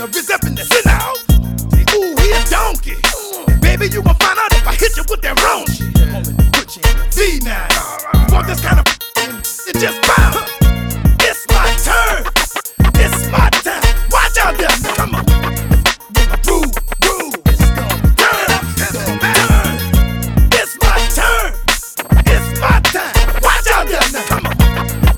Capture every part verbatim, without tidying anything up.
is up in the sit out. Ooh, he a donkey. Baby, you gon' find out if I hit you with that wrong shit. Put you in the V now. You want this kind of it just bounce. It's my turn. It's my time. Watch out there. Come on. Groove, groove. It's gonna turn up. Turn. It's my turn. It's my time. Watch out there now. Come on.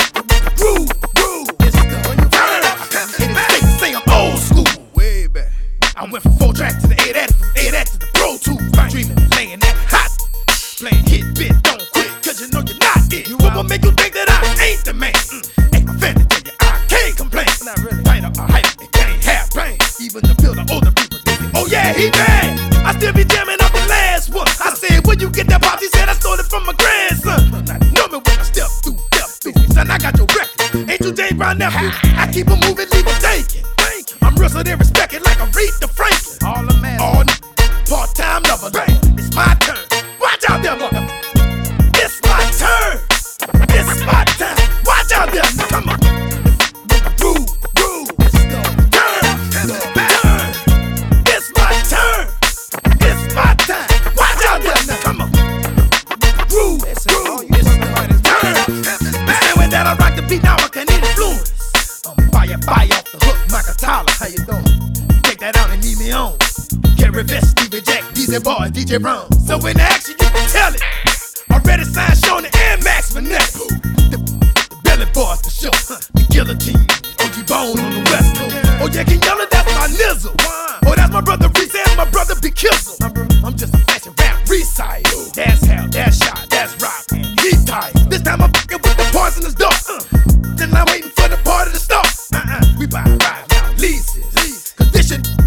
Groove, groove. It's gonna turn up. They say I'm old school. Way back. I went from four track to the eight at, from eight at to the Pro Tools. Dreaming of laying that hot. Playing hit, bit, don't quit, cause you know you're not it. What will make you think that I ain't the man? Mm. Ain't my fan to tell you I can't complain. Not really. Tighter or hype, it can't have pain. Even the builder, older people think, oh yeah, he bad. I still be jamming up the last one. I said, where you get that pop? He said, I stole it from my grandson. Now know me when I step through, step through. Son, I got your record. Ain't you James Brown nephew? I keep it moving, leave it thinking. I'm real so they respect it like Aretha Franklin. All the man, all part-time lover. It's my turn. Watch out there, mother. It's my turn. It's my time. Watch out there. Come on. Groove, groove. It's gonna turn. Turn. It's my turn. It's my time. Watch out there. Now come on. Groove, groove. It's gonna turn. Man, with that I rock the beat, now I can influence. I'm fire, fire off the hook, Michael Tyler. How you doing? Take that out and leave me on. Carry Vest, Stevie Jack, D J Boy, D J Brown. So in action, you can tell it. Already signed, showing the Air Max Vanessa. The, the Belly Boys, the show. The Guillotine, O G Bone on the West Coast. Oh yeah, can yell it, that's my nizzle. Oh, that's my brother Reese and my brother B Kizzle. I'm just a fashion rap recycle. That's hell, that's shot, that's rock, and he's tight. This time I'm fucking with the poisonous dart. Uh, then I'm waiting for the party to start. Uh-uh, we buy ride now, leases. Cause this shit